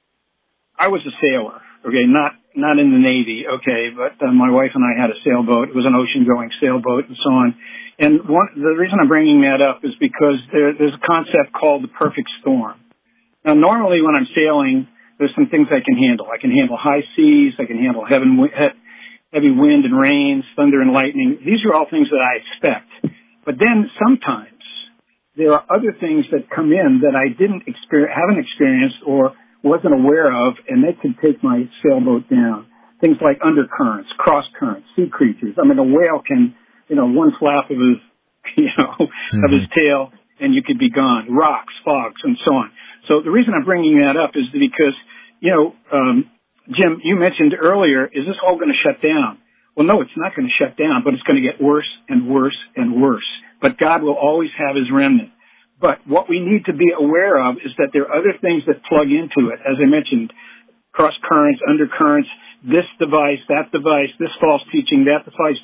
I was a sailor, okay, not not in the Navy, okay, but uh, my wife and I had a sailboat. It was an ocean-going sailboat and so on. And one, the reason I'm bringing that up is because there, there's a concept called the perfect storm. Now, normally when I'm sailing, there's some things I can handle. I can handle high seas. I can handle heavy, heavy wind and rains, thunder and lightning. These are all things that I expect. But then sometimes there are other things that come in that I didn't experience, haven't experienced or wasn't aware of, and they could take my sailboat down. Things like undercurrents, cross currents, sea creatures. I mean, a whale can, you know, one flap of his, you know, mm-hmm. of his tail, and you could be gone. Rocks, fogs, and so on. So the reason I'm bringing that up is because, you know, um, Jim, you mentioned earlier, is this all going to shut down? Well, no, it's not going to shut down, but it's going to get worse and worse and worse. But God will always have his remnant. But what we need to be aware of is that there are other things that plug into it. As I mentioned, cross currents, undercurrents, this device, that device, this false teaching, that device.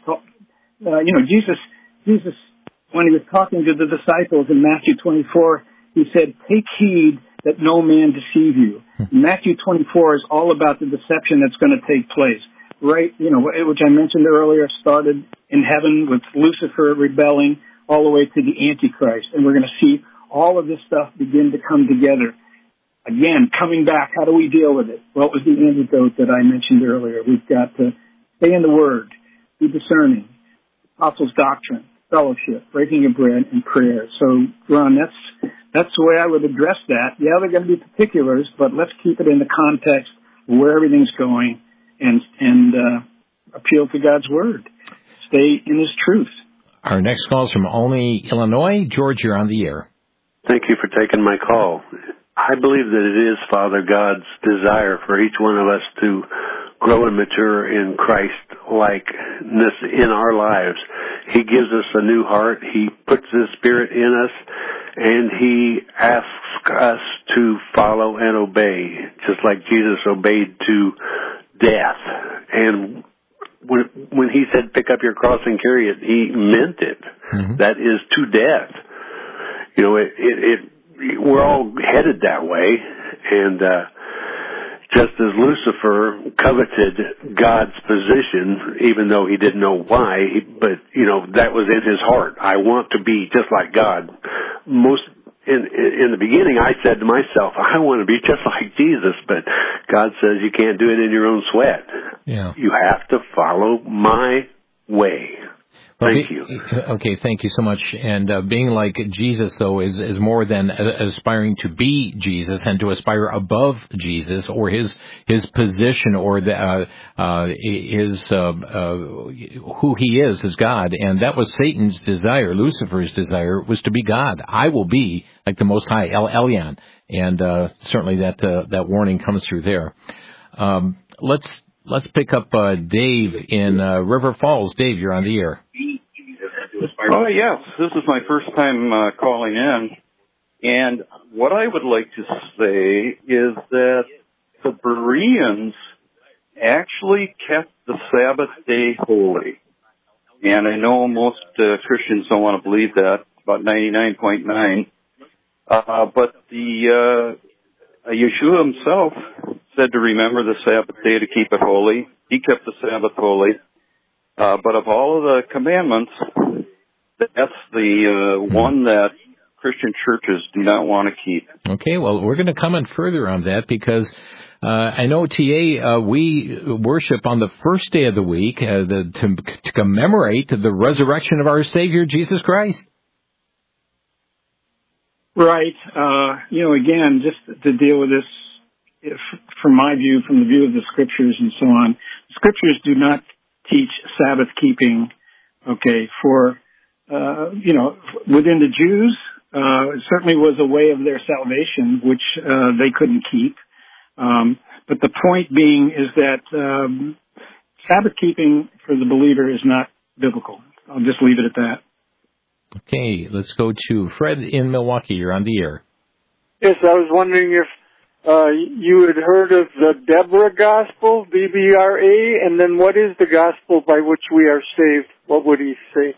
Uh, you know, Jesus, Jesus, when he was talking to the disciples in Matthew twenty-four, he said, take heed that no man deceive you. Matthew twenty-four is all about the deception that's going to take place. Right, you know, which I mentioned earlier, started in heaven with Lucifer rebelling all the way to the Antichrist. And we're going to see all of this stuff begin to come together. Again, coming back, how do we deal with it? Well, it was the antidote that I mentioned earlier. We've got to stay in the Word, be discerning, apostles' doctrine, fellowship, breaking of bread, and prayer. So, Ron, that's that's the way I would address that. Yeah, they're going to be particulars, but let's keep it in the context of where everything's going and and uh, appeal to God's Word. Stay in His truth. Our next call is from Olney, Illinois. George, you're on the air. Thank you for taking my call. I believe that it is, Father, God's desire for each one of us to grow and mature in Christ-likeness in our lives. He gives us a new heart. He puts His Spirit in us, and He asks us to follow and obey, just like Jesus obeyed to death. And when, when He said, pick up your cross and carry it, He meant it. Mm-hmm. That is to death. You know, it, it, it, we're all headed that way, and uh, just as Lucifer coveted God's position, even though he didn't know why, but, you know, that was in his heart. I want to be just like God. Most in, in the beginning, I said to myself, I want to be just like Jesus, but God says you can't do it in your own sweat. Yeah. You have to follow my way. Thank you. Okay, thank you so much. And uh, being like Jesus, though, is, is more than uh, aspiring to be Jesus and to aspire above Jesus or his his position or the, uh, uh, his uh, uh, who he is as God. And that was Satan's desire, Lucifer's desire, was to be God. I will be like the Most High, El Elyon. And uh, certainly that uh, that warning comes through there. Um, let's let's pick up uh, Dave in uh, River Falls. Dave, you're on the air. Oh, yes. This is my first time uh, calling in. And what I would like to say is that the Bereans actually kept the Sabbath day holy. And I know most uh, Christians don't want to believe that, about ninety-nine point nine. Uh, but the uh, Yeshua himself said to remember the Sabbath day to keep it holy. He kept the Sabbath holy. Uh, but of all of the commandments, that's the uh, one that Christian churches do not want to keep. Okay, well, we're going to comment further on that because Uh, I know, T A, uh, we worship on the first day of the week uh, the, to, to commemorate the resurrection of our Savior, Jesus Christ. Right. Uh, you know, again, just to deal with this, if, from my view, from the view of the Scriptures and so on, Scriptures do not teach Sabbath keeping, okay, for, uh, you know, within the Jews, uh, it certainly was a way of their salvation, which uh, they couldn't keep. Um, but the point being is that um, Sabbath keeping for the believer is not biblical. I'll just leave it at that. Okay, let's go to Fred in Milwaukee. You're on the air. Yes, I was wondering if uh, you had heard of the Deborah Gospel, D B R A, and then what is the gospel by which we are saved? What would he say?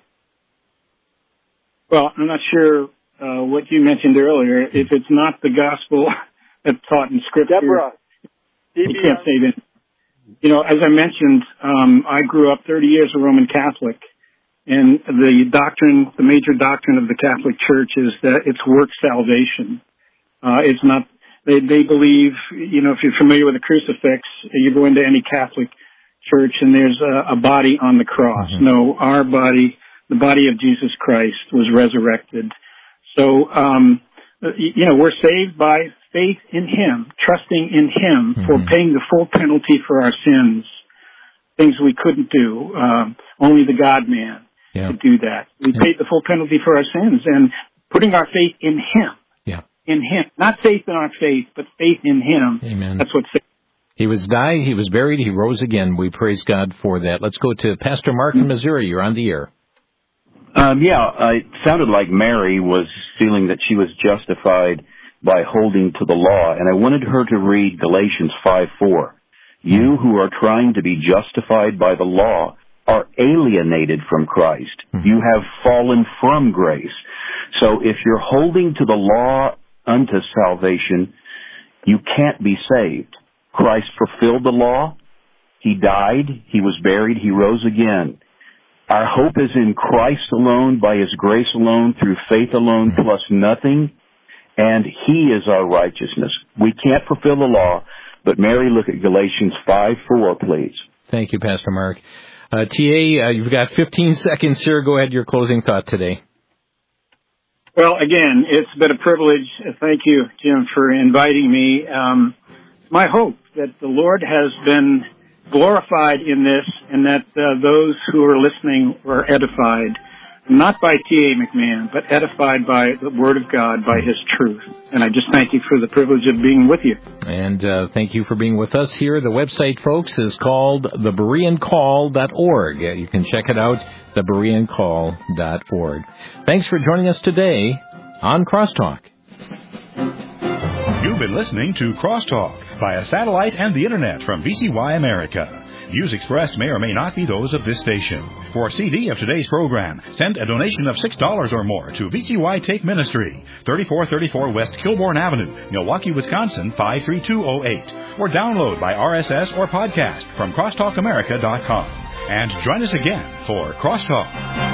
Well, I'm not sure uh, what you mentioned earlier. If it's not the gospel that's taught in Scripture, Deborah, you can't save it. You know, as I mentioned, um, I grew up thirty years a Roman Catholic. And the doctrine, the major doctrine of the Catholic Church is that it's work salvation. Uh, it's not, they, they believe, you know, if you're familiar with the crucifix, you go into any Catholic church and there's a, a body on the cross. Mm-hmm. No, our body, the body of Jesus Christ was resurrected. So, um, you know, we're saved by faith in Him, trusting in Him mm-hmm. for paying the full penalty for our sins, things we couldn't do. Um, only the God-man. Yeah. To do that. We yeah. paid the full penalty for our sins and putting our faith in Him. Yeah. In Him. Not faith in our faith, but faith in Him. Amen. That's what's saved. He was died, He was buried, He rose again. We praise God for that. Let's go to Pastor Mark in Missouri. You're on the air. Um, yeah, uh, it sounded like Mary was feeling that she was justified by holding to the law, and I wanted her to read Galatians five four. You who are trying to be justified by the law are alienated from Christ. Mm-hmm. You have fallen from grace. So if you're holding to the law unto salvation, you can't be saved. Christ fulfilled the law. He died. He was buried. He rose again. Our hope is in Christ alone, by His grace alone, through faith alone, mm-hmm. plus nothing. And He is our righteousness. We can't fulfill the law. But Mary, look at Galatians five four, please. Thank you, Pastor Mark. Uh, T A, uh, you've got fifteen seconds here. Go ahead, your closing thought today. Well, again, it's been a privilege. Thank you, Jim, for inviting me. Um, my hope that the Lord has been glorified in this and that uh, those who are listening were edified, not by T A McMahon, but edified by the Word of God, by His truth. And I just thank you for the privilege of being with you. And uh, thank you for being with us here. The website, folks, is called the berean call dot org. You can check it out, the berean call dot org. Thanks for joining us today on Crosstalk. You've been listening to Crosstalk via satellite and the Internet from V C Y America. Views expressed may or may not be those of this station. For a C D of today's program, send a donation of six dollars or more to V C Y Take Ministry, thirty-four thirty-four West Kilbourne Avenue, Milwaukee, Wisconsin, five three two oh eight. Or download by R S S or podcast from crosstalk america dot com. And join us again for Crosstalk.